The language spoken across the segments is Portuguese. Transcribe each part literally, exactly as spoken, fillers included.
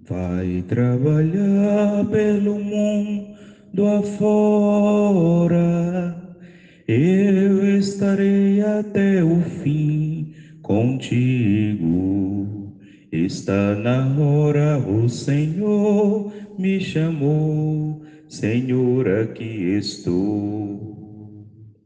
Vai trabalhar pelo mundo afora, eu estarei até o fim contigo. Está na hora, o Senhor me chamou, Senhor, aqui estou.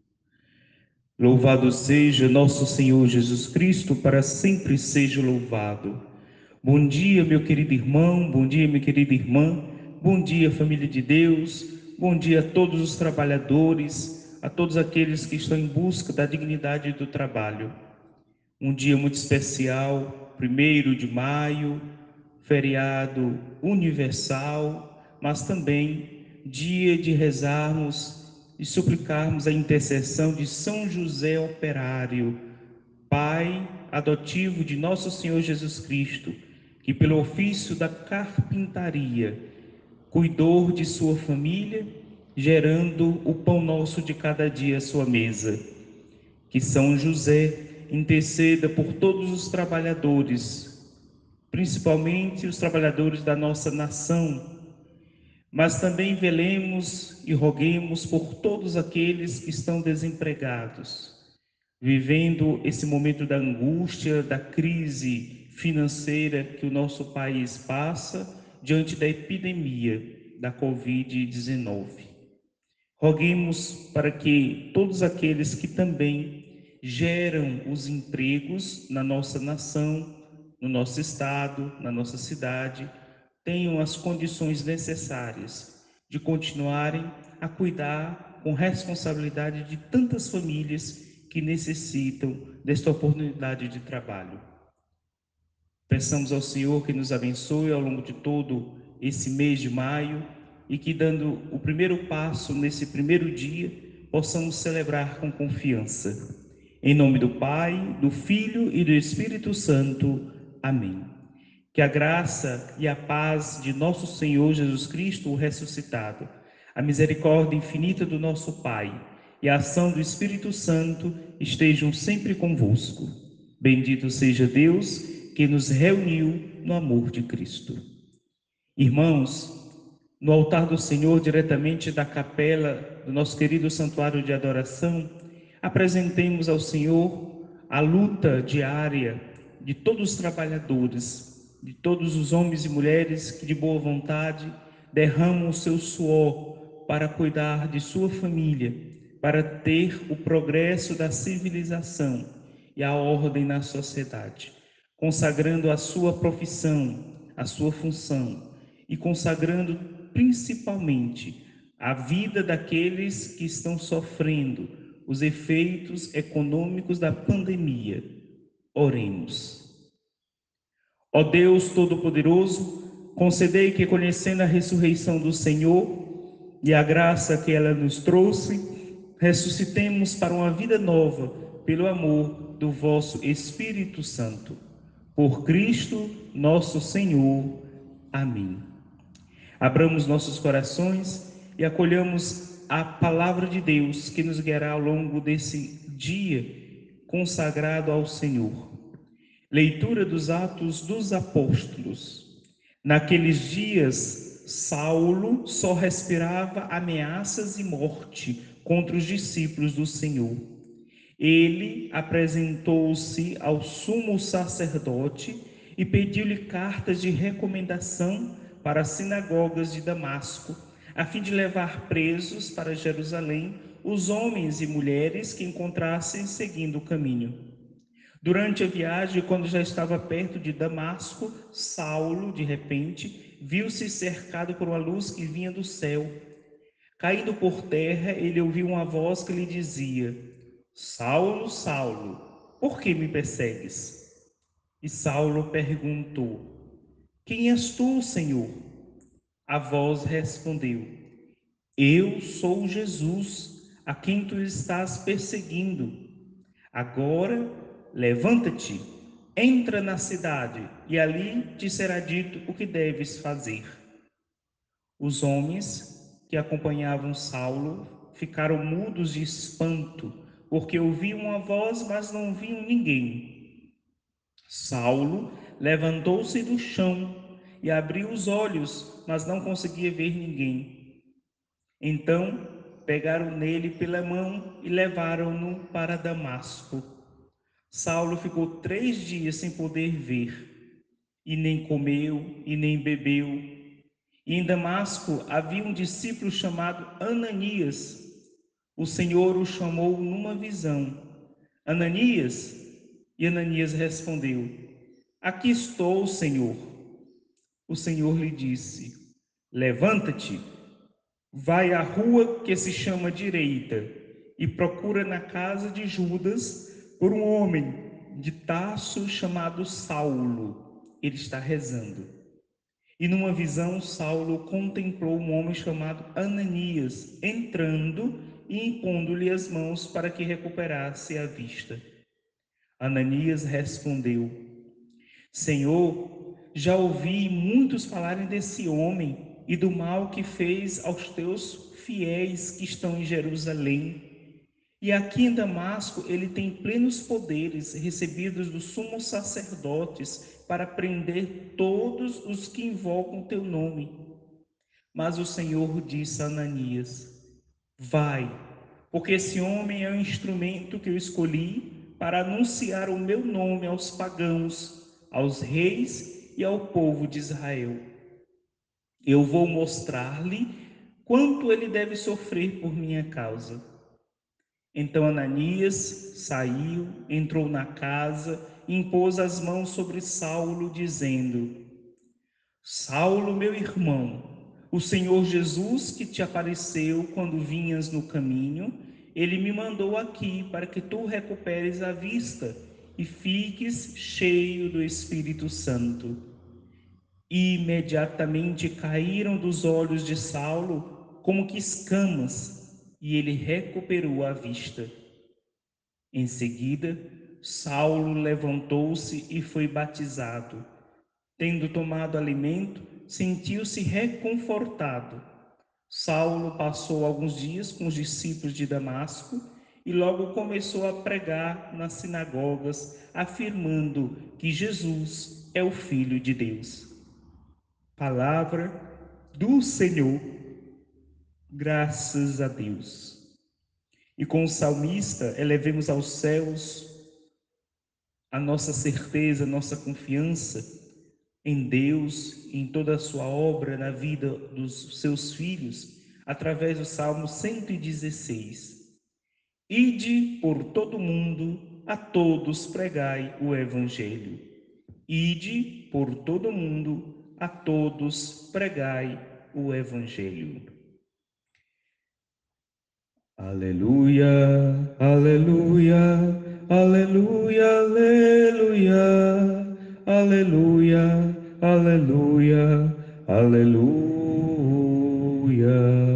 Louvado seja nosso Senhor Jesus Cristo, para sempre seja louvado. Bom dia, meu querido irmão, bom dia, minha querida irmã, bom dia, família de Deus, bom dia a todos os trabalhadores, a todos aqueles que estão em busca da dignidade do trabalho. Um dia muito especial, primeiro de maio, feriado universal, mas também dia de rezarmos e suplicarmos a intercessão de São José Operário, pai adotivo de nosso Senhor Jesus Cristo, que pelo ofício da carpintaria cuidou de sua família, gerando o pão nosso de cada dia à sua mesa. Que São José interceda por todos os trabalhadores, principalmente os trabalhadores da nossa nação, mas também velemos e roguemos por todos aqueles que estão desempregados, vivendo esse momento da angústia, da crise financeira que o nosso país passa diante da epidemia da covid dezenove. Roguemos para que todos aqueles que também geram os empregos na nossa nação, no nosso estado, na nossa cidade, tenham as condições necessárias de continuarem a cuidar com responsabilidade de tantas famílias que necessitam desta oportunidade de trabalho. Peçamos ao Senhor que nos abençoe ao longo de todo esse mês de maio e que, dando o primeiro passo nesse primeiro dia, possamos celebrar com confiança. Em nome do Pai, do Filho e do Espírito Santo. Amém. Que a graça e a paz de nosso Senhor Jesus Cristo, o ressuscitado, a misericórdia infinita do nosso Pai e a ação do Espírito Santo estejam sempre convosco. Bendito seja Deus que nos reuniu no amor de Cristo. Irmãos, no altar do Senhor, diretamente da capela do nosso querido santuário de adoração, apresentemos ao Senhor a luta diária de todos os trabalhadores, de todos os homens e mulheres que de boa vontade derramam o seu suor para cuidar de sua família, para ter o progresso da civilização e a ordem na sociedade, consagrando a sua profissão, a sua função e consagrando principalmente a vida daqueles que estão sofrendo os efeitos econômicos da pandemia. Oremos. Ó Deus Todo-Poderoso, concedei que, conhecendo a ressurreição do Senhor e a graça que ela nos trouxe, ressuscitemos para uma vida nova pelo amor do vosso Espírito Santo. Por Cristo nosso Senhor. Amém. Abramos nossos corações e acolhamos a palavra de Deus que nos guiará ao longo desse dia consagrado ao Senhor. Leitura dos Atos dos Apóstolos. Naqueles dias, Saulo só respirava ameaças e morte contra os discípulos do Senhor. Ele apresentou-se ao sumo sacerdote e pediu-lhe cartas de recomendação para as sinagogas de Damasco, a fim de levar presos para Jerusalém os homens e mulheres que encontrassem seguindo o caminho. Durante a viagem, quando já estava perto de Damasco, Saulo, de repente, viu-se cercado por uma luz que vinha do céu. Caindo por terra, ele ouviu uma voz que lhe dizia: Saulo, Saulo, por que me persegues? E Saulo perguntou: Quem és tu, Senhor? A voz respondeu: Eu sou Jesus, a quem tu estás perseguindo. Agora, levanta-te, entra na cidade, e ali te será dito o que deves fazer. Os homens que acompanhavam Saulo ficaram mudos de espanto, porque ouviam a voz, mas não viam ninguém. Saulo levantou-se do chão e abriu os olhos, mas não conseguia ver ninguém. Então pegaram nele pela mão e levaram-no para Damasco. Saulo ficou três dias sem poder ver, e nem comeu e nem bebeu. E em Damasco havia um discípulo chamado Ananias. O Senhor o chamou numa visão: Ananias? E Ananias respondeu: Aqui estou, Senhor. O Senhor lhe disse: Levanta-te, vai à rua que se chama Direita e procura na casa de Judas por um homem de Tarso chamado Saulo. Ele está rezando. E numa visão, Saulo contemplou um homem chamado Ananias entrando e impondo-lhe as mãos para que recuperasse a vista. Ananias respondeu: Senhor, já ouvi muitos falarem desse homem e do mal que fez aos teus fiéis que estão em Jerusalém. E aqui em Damasco ele tem plenos poderes recebidos dos sumos sacerdotes para prender todos os que invocam teu nome. Mas o Senhor disse a Ananias: Vai, porque esse homem é o instrumento que eu escolhi para anunciar o meu nome aos pagãos, aos reis e ao povo de Israel. Eu vou mostrar-lhe quanto ele deve sofrer por minha causa. Então Ananias saiu, entrou na casa e impôs as mãos sobre Saulo, dizendo: Saulo, meu irmão, o Senhor Jesus que te apareceu quando vinhas no caminho, ele me mandou aqui para que tu recuperes a vista e fiques cheio do Espírito Santo. Imediatamente caíram dos olhos de Saulo como que escamas, e ele recuperou a vista. Em seguida, Saulo levantou-se e foi batizado. Tendo tomado alimento, sentiu-se reconfortado. Saulo passou alguns dias com os discípulos de Damasco e logo começou a pregar nas sinagogas, afirmando que Jesus é o Filho de Deus. Palavra do Senhor, graças a Deus. E com o salmista, elevemos aos céus a nossa certeza, a nossa confiança em Deus, em toda a sua obra na vida dos seus filhos, através do Salmo cento e dezesseis. Ide por todo mundo, a todos pregai o Evangelho. Ide por todo mundo, a todos pregai o Evangelho. Aleluia, aleluia, aleluia, aleluia, aleluia, aleluia, aleluia.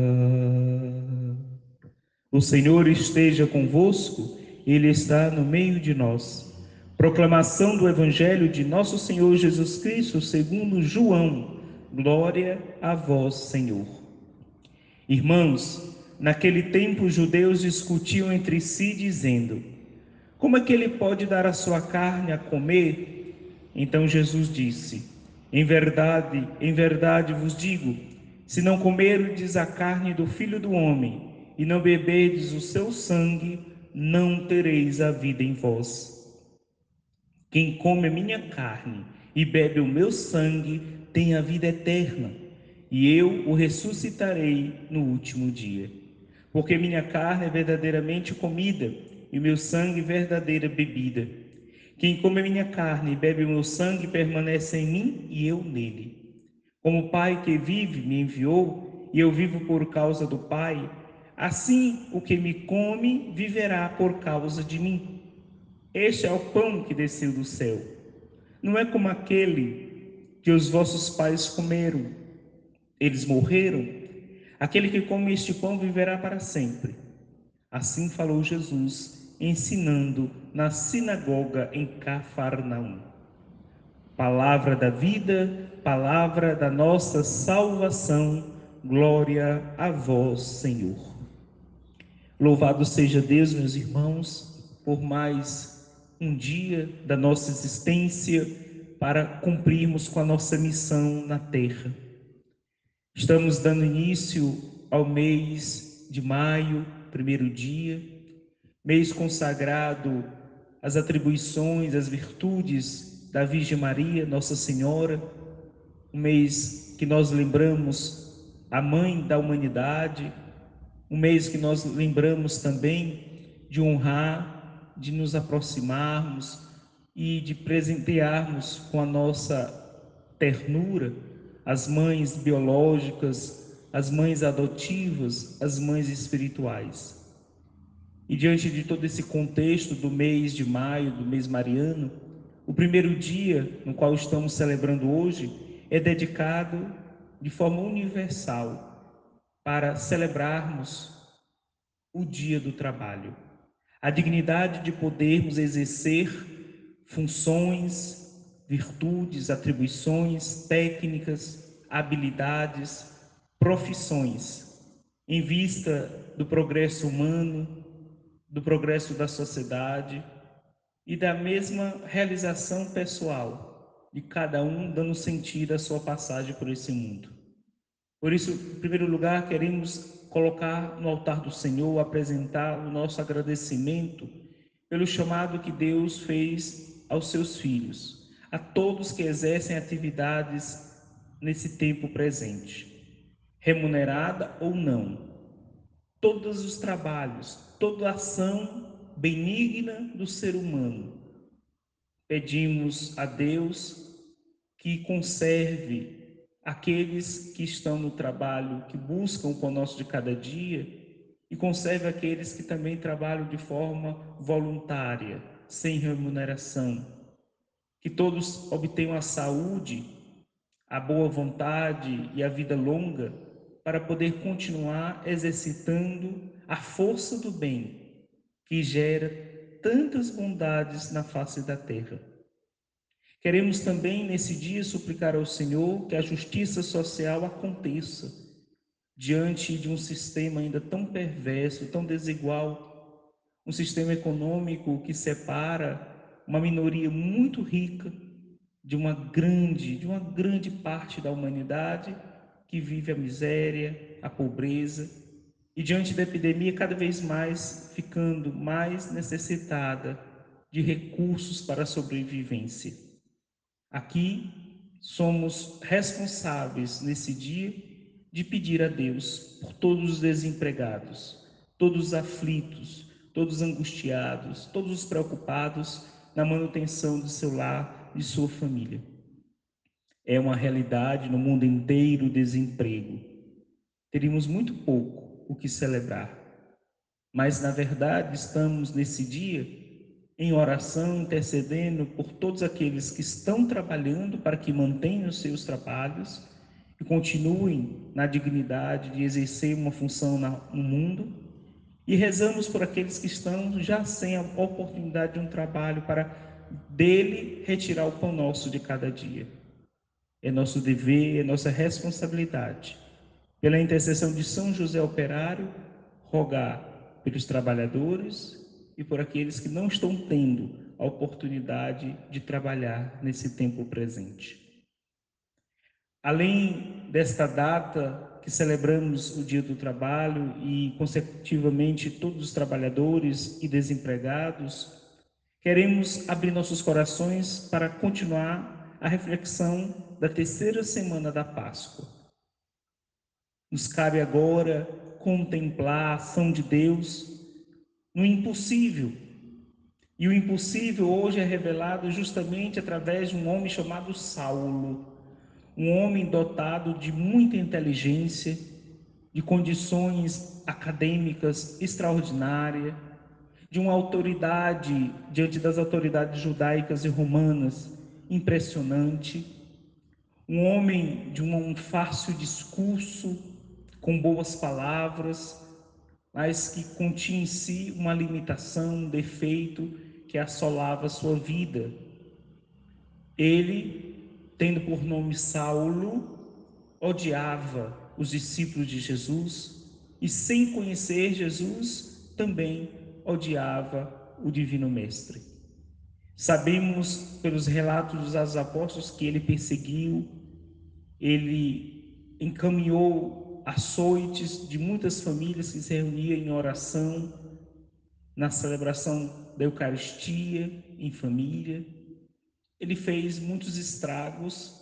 O Senhor esteja convosco, Ele está no meio de nós. Proclamação do Evangelho de nosso Senhor Jesus Cristo segundo João. Glória a vós, Senhor. Irmãos, naquele tempo os judeus discutiam entre si, dizendo: Como é que ele pode dar a sua carne a comer? Então Jesus disse: Em verdade, em verdade vos digo, se não comerdes a carne do Filho do Homem e não beberdes o seu sangue, não tereis a vida em vós. Quem come a minha carne e bebe o meu sangue tem a vida eterna, e eu o ressuscitarei no último dia. Porque minha carne é verdadeiramente comida e meu sangue verdadeira bebida. Quem come a minha carne e bebe o meu sangue permanece em mim e eu nele. Como o Pai que vive me enviou e eu vivo por causa do Pai, assim o que me come viverá por causa de mim. Este é o pão que desceu do céu. Não é como aquele que os vossos pais comeram. Eles morreram. Aquele que come este pão viverá para sempre. Assim falou Jesus, ensinando na sinagoga em Cafarnaum. Palavra da vida, palavra da nossa salvação. Glória a vós, Senhor. Louvado seja Deus, meus irmãos, por mais um dia da nossa existência, para cumprirmos com a nossa missão na terra. Estamos dando início ao mês de maio, primeiro dia, mês consagrado às atribuições, às virtudes da Virgem Maria, Nossa Senhora, um mês que nós lembramos a Mãe da humanidade, um mês que nós lembramos também de honrar, de nos aproximarmos e de presentearmos com a nossa ternura as mães biológicas, as mães adotivas, as mães espirituais. E diante de todo esse contexto do mês de maio, do mês mariano, o primeiro dia no qual estamos celebrando hoje é dedicado de forma universal para celebrarmos o dia do trabalho. A dignidade de podermos exercer funções, virtudes, atribuições, técnicas, habilidades, profissões, em vista do progresso humano, do progresso da sociedade e da mesma realização pessoal de cada um, dando sentido à sua passagem por esse mundo. Por isso, em primeiro lugar, queremos colocar no altar do Senhor, apresentar o nosso agradecimento pelo chamado que Deus fez aos seus filhos, a todos que exercem atividades nesse tempo presente, remunerada ou não. Todos os trabalhos, toda ação benigna do ser humano. Pedimos a Deus que conserve aqueles que estão no trabalho, que buscam o pão nosso de cada dia, e conserve aqueles que também trabalham de forma voluntária, sem remuneração. Que todos obtenham a saúde, a boa vontade e a vida longa para poder continuar exercitando a força do bem que gera tantas bondades na face da terra. Queremos também nesse dia suplicar ao Senhor que a justiça social aconteça diante de um sistema ainda tão perverso, tão desigual, um sistema econômico que separa uma minoria muito rica de uma grande, de uma grande parte da humanidade que vive a miséria, a pobreza, e diante da epidemia cada vez mais ficando mais necessitada de recursos para a sobrevivência. Aqui somos responsáveis nesse dia de pedir a Deus por todos os desempregados, todos os aflitos, todos os angustiados, todos os preocupados na manutenção do seu lar, de sua família. É uma realidade no mundo inteiro o desemprego. Teríamos muito pouco o que celebrar, mas na verdade estamos nesse dia em oração, intercedendo por todos aqueles que estão trabalhando para que mantenham os seus trabalhos e continuem na dignidade de exercer uma função no mundo, e rezamos por aqueles que estão já sem a oportunidade de um trabalho para dele retirar o pão nosso de cada dia. É nosso dever, é nossa responsabilidade, pela intercessão de São José Operário, rogar pelos trabalhadores e por aqueles que não estão tendo a oportunidade de trabalhar nesse tempo presente. Além desta data que celebramos o Dia do Trabalho e, consecutivamente, todos os trabalhadores e desempregados, queremos abrir nossos corações para continuar a reflexão da terceira semana da Páscoa. Nos cabe agora contemplar a ação de Deus no impossível. E o impossível hoje é revelado justamente através de um homem chamado Saulo, um homem dotado de muita inteligência, de condições acadêmicas extraordinárias, de uma autoridade diante das autoridades judaicas e romanas impressionante, um homem de um fácil discurso, com boas palavras, mas que continha em si uma limitação, um defeito que assolava a sua vida. Ele, tendo por nome Saulo, odiava os discípulos de Jesus e, sem conhecer Jesus, também odiava o Divino Mestre. Sabemos pelos relatos dos Atos Apóstolos que ele perseguiu, ele encaminhou açoites de muitas famílias que se reuniam em oração, na celebração da Eucaristia, em família. Ele fez muitos estragos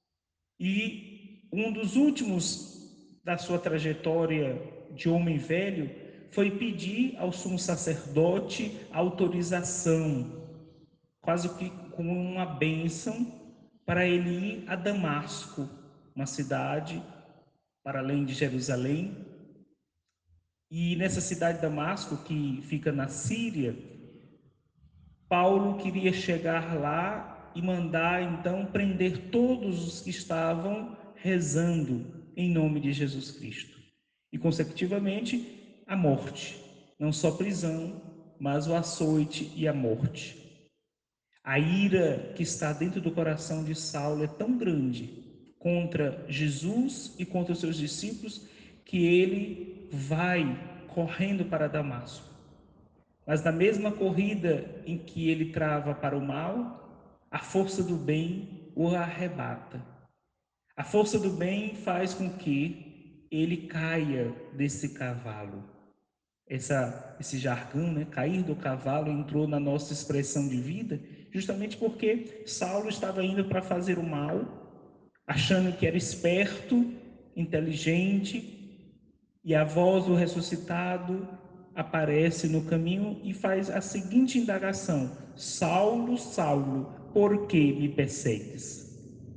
e um dos últimos da sua trajetória de homem velho foi pedir ao sumo sacerdote autorização, quase que como uma bênção, para ele ir a Damasco, uma cidade para além de Jerusalém. E nessa cidade de Damasco, que fica na Síria, Paulo queria chegar lá e mandar então prender todos os que estavam rezando em nome de Jesus Cristo. E consecutivamente a morte, não só prisão, mas o açoite e a morte. A ira que está dentro do coração de Saulo é tão grande contra Jesus e contra os seus discípulos que ele vai correndo para Damasco. Mas na mesma corrida em que ele trava para o mal, a força do bem o arrebata. A força do bem faz com que ele caia desse cavalo. Essa, esse jargão, né, cair do cavalo, entrou na nossa expressão de vida, justamente porque Saulo estava indo para fazer o mal, achando que era esperto, inteligente, e a voz do ressuscitado aparece no caminho e faz a seguinte indagação: Saulo, Saulo, por que me persegues?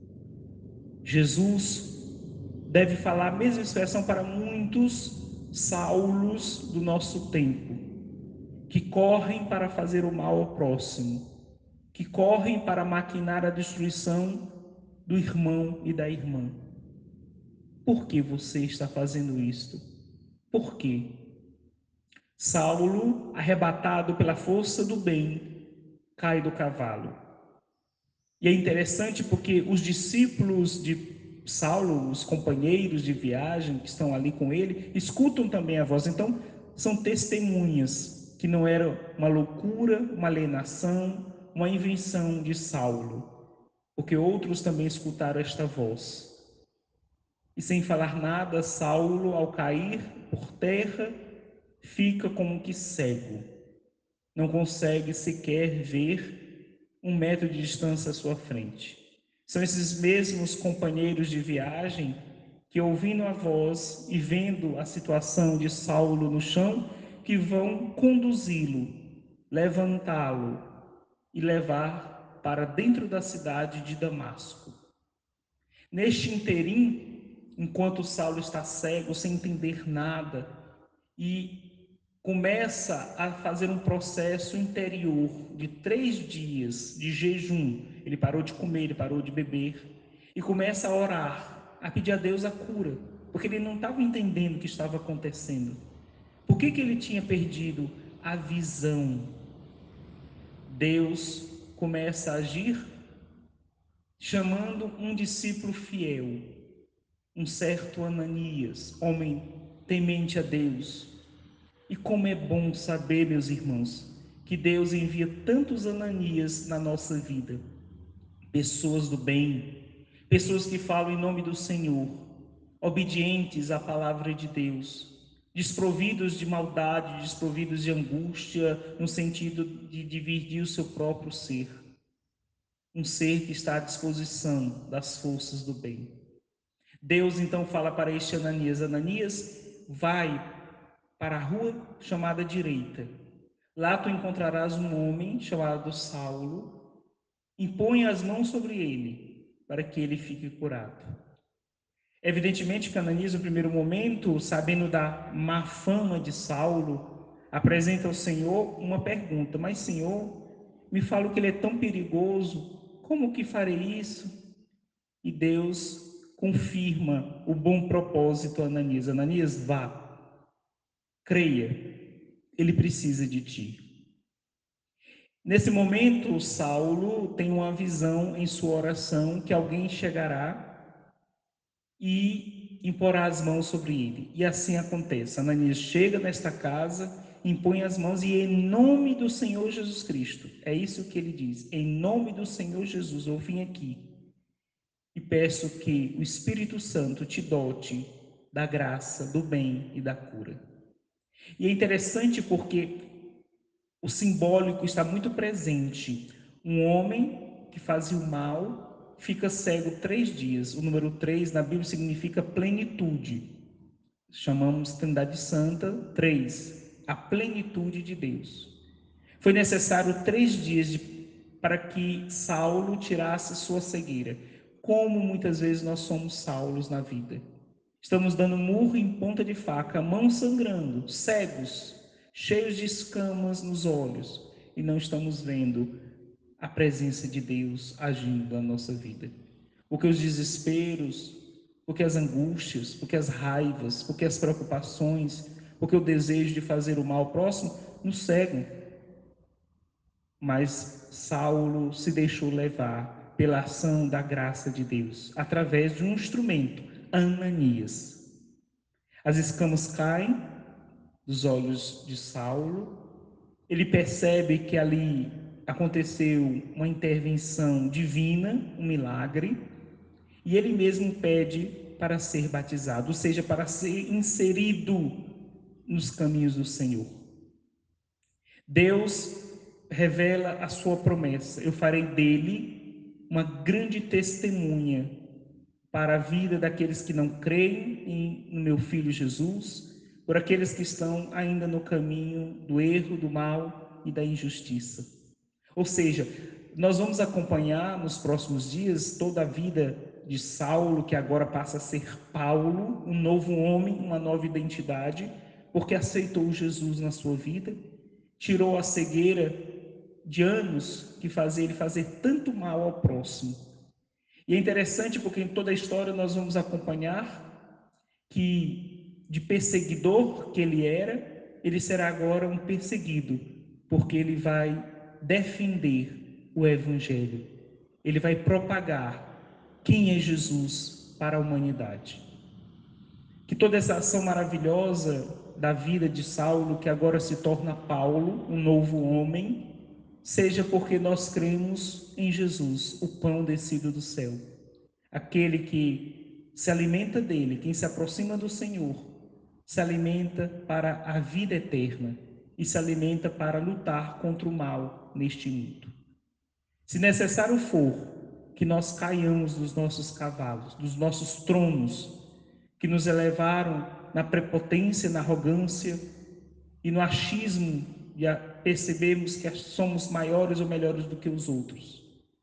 Jesus deve falar a mesma expressão para muitos Saulos do nosso tempo, que correm para fazer o mal ao próximo, que correm para maquinar a destruição do irmão e da irmã. Por que você está fazendo isto? Por quê? Saulo, arrebatado pela força do bem, cai do cavalo. E é interessante porque os discípulos de Saulo, os companheiros de viagem que estão ali com ele, escutam também a voz. Então, são testemunhas que não era uma loucura, uma alienação, uma invenção de Saulo, porque outros também escutaram esta voz. E sem falar nada, Saulo, ao cair por terra, fica como que cego. Não consegue sequer ver um metro de distância à sua frente. São esses mesmos companheiros de viagem que, ouvindo a voz e vendo a situação de Saulo no chão, que vão conduzi-lo, levantá-lo e levar para dentro da cidade de Damasco. Neste interim, enquanto Saulo está cego, sem entender nada, e começa a fazer um processo interior de três dias de jejum. Ele parou de comer, ele parou de beber e começa a orar, a pedir a Deus a cura, porque ele não estava entendendo o que estava acontecendo. Por que que ele tinha perdido a visão? Deus começa a agir chamando um discípulo fiel, um certo Ananias, homem temente a Deus. E como é bom saber, meus irmãos, que Deus envia tantos Ananias na nossa vida, pessoas do bem, pessoas que falam em nome do Senhor, obedientes à palavra de Deus, desprovidos de maldade, desprovidos de angústia, no sentido de dividir o seu próprio ser, um ser que está à disposição das forças do bem. Deus então fala para este Ananias: Ananias, vai para a rua chamada direita. Lá tu encontrarás um homem chamado Saulo. Impõe as mãos sobre ele, para que ele fique curado. Evidentemente que Ananias, no primeiro momento, sabendo da má fama de Saulo, apresenta ao Senhor uma pergunta: mas Senhor, me fala que ele é tão perigoso, como que farei isso? E Deus confirma o bom propósito a Ananias: Ananias, vá, creia, ele precisa de ti. Nesse momento, Saulo tem uma visão em sua oração que alguém chegará e imporá as mãos sobre ele. E assim acontece. Ananias chega nesta casa impõe as mãos e em nome do Senhor Jesus Cristo, é isso que ele diz, em nome do Senhor Jesus, eu vim aqui e peço que o Espírito Santo te dote da graça, do bem e da cura. E é interessante porque o simbólico está muito presente. Um homem que fazia o mal fica cego três dias. O número três na Bíblia significa plenitude. Chamamos Trindade Santa, três, a plenitude de Deus. Foi necessário três dias de, para que Saulo tirasse sua cegueira. Como muitas vezes nós somos Saulos na vida. Estamos dando murro em ponta de faca, mão sangrando, cegos, cheios de escamas nos olhos, e não estamos vendo a presença de Deus agindo na nossa vida. Porque os desesperos, porque as angústias, porque as raivas, porque as preocupações, porque o desejo de fazer o mal ao próximo nos cegam. Mas Saulo se deixou levar pela ação da graça de Deus, através de um instrumento, Ananias. As escamas caem dos olhos de Saulo, ele percebe que ali aconteceu uma intervenção divina, um milagre, e ele mesmo pede para ser batizado, ou seja, para ser inserido nos caminhos do Senhor. Deus revela a sua promessa: eu farei dele uma grande testemunha para a vida daqueles que não creem em, no meu Filho Jesus, por aqueles que estão ainda no caminho do erro, do mal e da injustiça. Ou seja, nós vamos acompanhar nos próximos dias toda a vida de Saulo, que agora passa a ser Paulo, um novo homem, uma nova identidade, porque aceitou Jesus na sua vida, tirou a cegueira de anos que fazia ele fazer tanto mal ao próximo. E é interessante porque em toda a história nós vamos acompanhar que de perseguidor que ele era, ele será agora um perseguido, porque ele vai defender o Evangelho. Ele vai propagar quem é Jesus para a humanidade. Que toda essa ação maravilhosa da vida de Saulo, que agora se torna Paulo, um novo homem, seja porque nós cremos em Jesus, o pão descido do céu. Aquele que se alimenta dele, quem se aproxima do Senhor, se alimenta para a vida eterna e se alimenta para lutar contra o mal neste mundo. Se necessário for que nós caiamos dos nossos cavalos, dos nossos tronos, que nos elevaram na prepotência, na arrogância e no achismo de percebermos que somos maiores ou melhores do que os outros.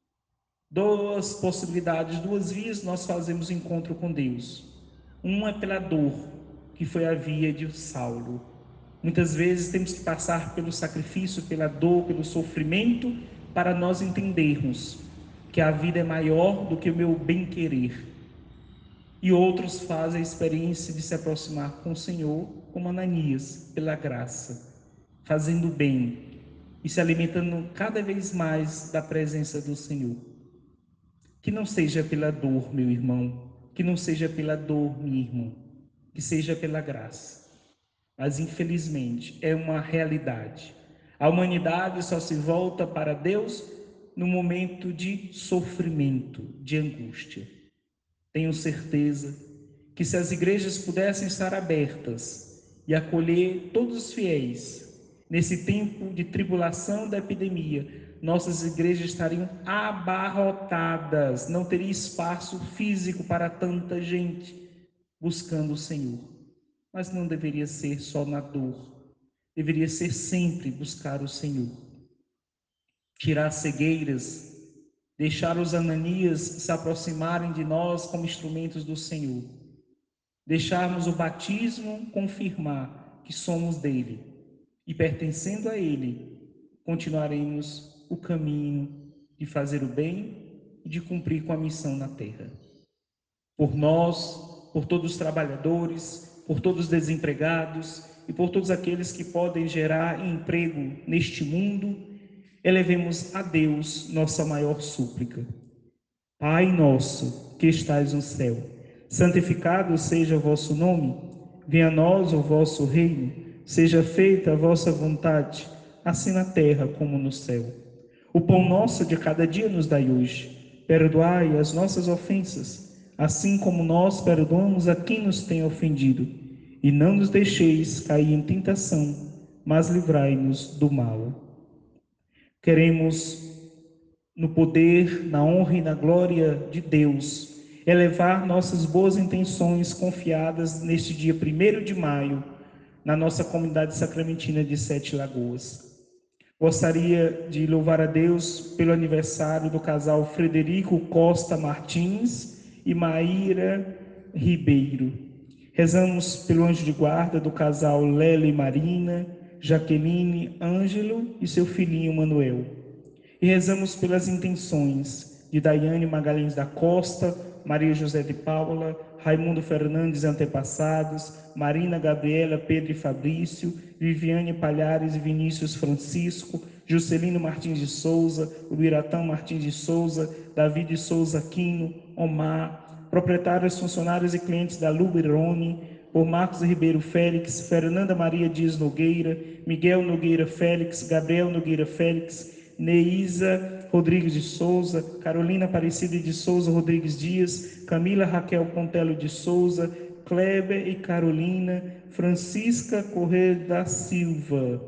Duas possibilidades, duas vias nós fazemos encontro com Deus. Uma é pela dor, que foi a via de Saulo. Muitas vezes temos que passar pelo sacrifício, pela dor, pelo sofrimento, para nós entendermos que a vida é maior do que o meu bem-querer. E outros fazem a experiência de se aproximar com o Senhor, como Ananias, pela graça, fazendo bem e se alimentando cada vez mais da presença do Senhor. Que não seja pela dor, meu irmão, que não seja pela dor, minha irmã, que seja pela graça. Mas infelizmente é uma realidade. A humanidade só se volta para Deus no momento de sofrimento, de angústia. Tenho certeza que se as igrejas pudessem estar abertas e acolher todos os fiéis nesse tempo de tribulação da epidemia, nossas igrejas estariam abarrotadas, não teria espaço físico para tanta gente buscando o Senhor. Mas não deveria ser só na dor, deveria ser sempre buscar o Senhor. Tirar cegueiras, deixar os Ananias se aproximarem de nós como instrumentos do Senhor. Deixarmos o batismo confirmar que somos dele e, pertencendo a ele, continuaremos o caminho de fazer o bem e de cumprir com a missão na terra. Por nós, por todos os trabalhadores, por todos os desempregados e por todos aqueles que podem gerar emprego neste mundo, elevemos a Deus nossa maior súplica. Pai nosso, que estais no céu, santificado seja o vosso nome, venha a nós o vosso reino, Seja feita a vossa vontade, assim na terra como no céu. O pão nosso de cada dia nos dai hoje. Perdoai as nossas ofensas, assim como nós perdoamos a quem nos tem ofendido. E não nos deixeis cair em tentação, mas livrai-nos do mal. Queremos, no poder, na honra e na glória de Deus, elevar nossas boas intenções confiadas neste dia primeiro de maio, na nossa comunidade sacramentina de Sete Lagoas. Gostaria de louvar a Deus pelo aniversário do casal Frederico Costa Martins e Maíra Ribeiro. Rezamos pelo anjo de guarda do casal Lélia e Marina, Jaqueline, Ângelo e seu filhinho Manuel. E rezamos pelas intenções de Daiane Magalhães da Costa, Maria José de Paula, Raimundo Fernandes antepassados, Marina Gabriela, Pedro e Fabrício, Viviane Palhares e Vinícius Francisco, Juscelino Martins de Souza, Ubiratão Martins de Souza, Davi de Souza Aquino, Omar, proprietários, funcionários e clientes da Luberone, por Marcos Ribeiro Félix, Fernanda Maria Dias Nogueira, Miguel Nogueira Félix, Gabriel Nogueira Félix, Neísa Rodrigues de Souza, Carolina Aparecida de Souza Rodrigues Dias, Camila Raquel Contelo de Souza, Kleber e Carolina, Francisca Corrêa da Silva.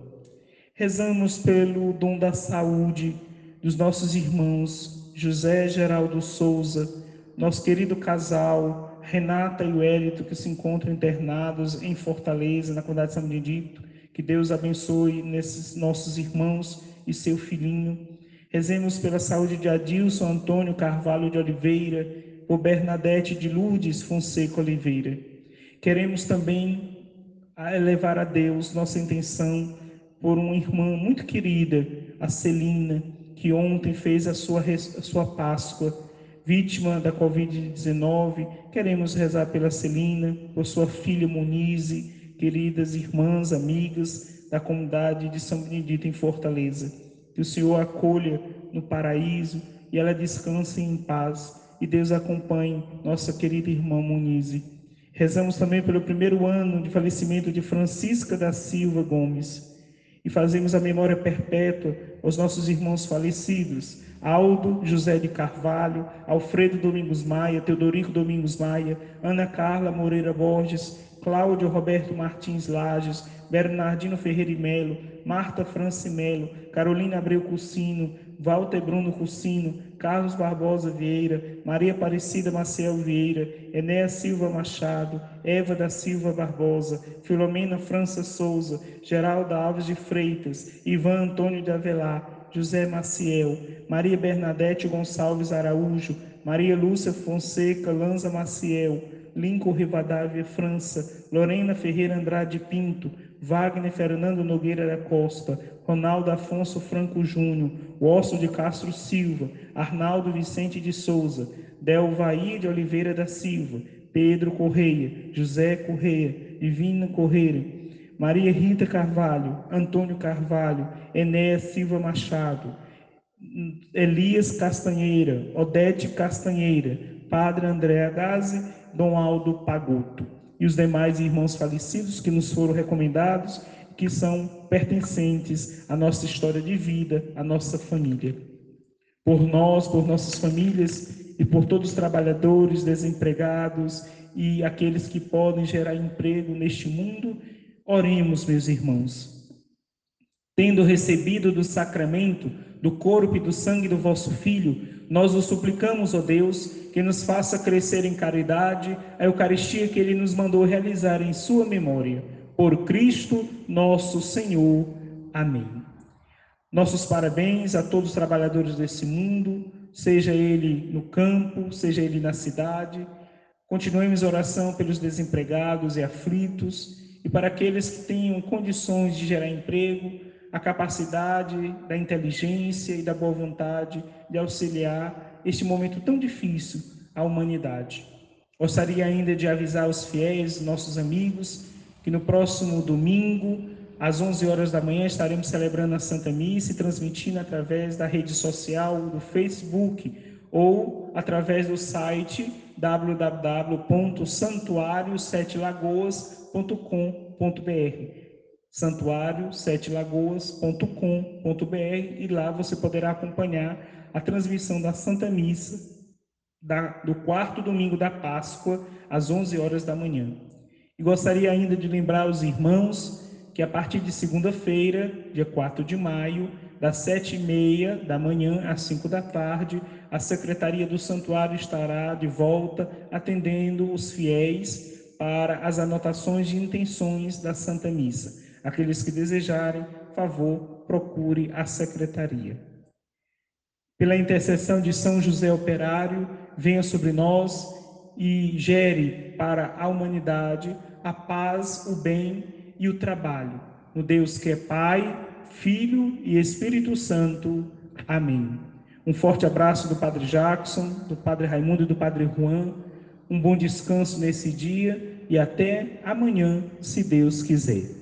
Rezamos pelo dom da saúde dos nossos irmãos José Geraldo Souza, nosso querido casal Renata e Wellington, que se encontram internados em Fortaleza, na comunidade de São Benedito. Que Deus abençoe nesses nossos irmãos e seu filhinho. Rezemos pela saúde de Adilson Antônio Carvalho de Oliveira, por Bernadette de Lourdes Fonseca Oliveira. Queremos também elevar a Deus nossa intenção por uma irmã muito querida, a Celina, que ontem fez a sua, a sua Páscoa, vítima da covid dezenove. Queremos rezar pela Celina, por sua filha Monize, queridas irmãs, amigas da comunidade de São Benedito em Fortaleza. Que o Senhor acolha no paraíso e ela descanse em paz. E Deus acompanhe nossa querida irmã Monize. Rezamos também pelo primeiro ano de falecimento de Francisca da Silva Gomes. E fazemos a memória perpétua aos nossos irmãos falecidos, Aldo José de Carvalho, Alfredo Domingos Maia, Teodorico Domingos Maia, Ana Carla Moreira Borges, Cláudio Roberto Martins Lages, Bernardino Ferreira e Melo, Marta Franci Melo, Carolina Abreu Cursino, Walter Bruno Cursino, Carlos Barbosa Vieira, Maria Aparecida Maciel Vieira, Enéa Silva Machado, Eva da Silva Barbosa, Filomena França Souza, Geralda Alves de Freitas, Ivan Antônio de Avelar, José Maciel, Maria Bernadette Gonçalves Araújo, Maria Lúcia Fonseca Lanza Maciel, Lincoln Rivadavia França, Lorena Ferreira Andrade Pinto, Wagner Fernando Nogueira da Costa, Ronaldo Afonso Franco Júnior, Osso de Castro Silva, Arnaldo Vicente de Souza, Delvaí de Oliveira da Silva, Pedro Correia, José Correia, Divina Correia, Maria Rita Carvalho, Antônio Carvalho, Enéas Silva Machado, Elias Castanheira, Odete Castanheira, Padre André Agaze, Dom Aldo Pagoto e os demais irmãos falecidos que nos foram recomendados, que são pertencentes à nossa história de vida, à nossa família. Por nós, por nossas famílias e por todos os trabalhadores, desempregados e aqueles que podem gerar emprego neste mundo, oremos, meus irmãos. Tendo recebido do sacramento, do corpo e do sangue do vosso Filho, nós o suplicamos, ó Deus, que nos faça crescer em caridade a Eucaristia que Ele nos mandou realizar em sua memória. Por Cristo nosso Senhor. Amém. Nossos parabéns a todos os trabalhadores desse mundo, seja ele no campo, seja ele na cidade. Continuemos a oração pelos desempregados e aflitos e para aqueles que tenham condições de gerar emprego, a capacidade da inteligência e da boa vontade de auxiliar este momento tão difícil à humanidade. Gostaria ainda de avisar os fiéis, nossos amigos, que no próximo domingo, às onze horas da manhã, estaremos celebrando a Santa Missa e transmitindo através da rede social do Facebook ou através do site w w w ponto santuário sete lagoas ponto com ponto b r. santuário sete lagoas ponto com ponto br, e lá você poderá acompanhar a transmissão da Santa Missa da, do quarto domingo da Páscoa, às onze horas da manhã. E gostaria ainda de lembrar os irmãos que a partir de segunda-feira, dia quatro de maio, das sete e meia da manhã às cinco da tarde, a Secretaria do Santuário estará de volta atendendo os fiéis para as anotações de intenções da Santa Missa. Aqueles que desejarem, favor, procure a Secretaria. Pela intercessão de São José Operário, venha sobre nós e gere para a humanidade a paz, o bem e o trabalho. No Deus que é Pai, Filho e Espírito Santo. Amém. Um forte abraço do Padre Jackson, do Padre Raimundo e do Padre Juan. Um bom descanso nesse dia e até amanhã, se Deus quiser.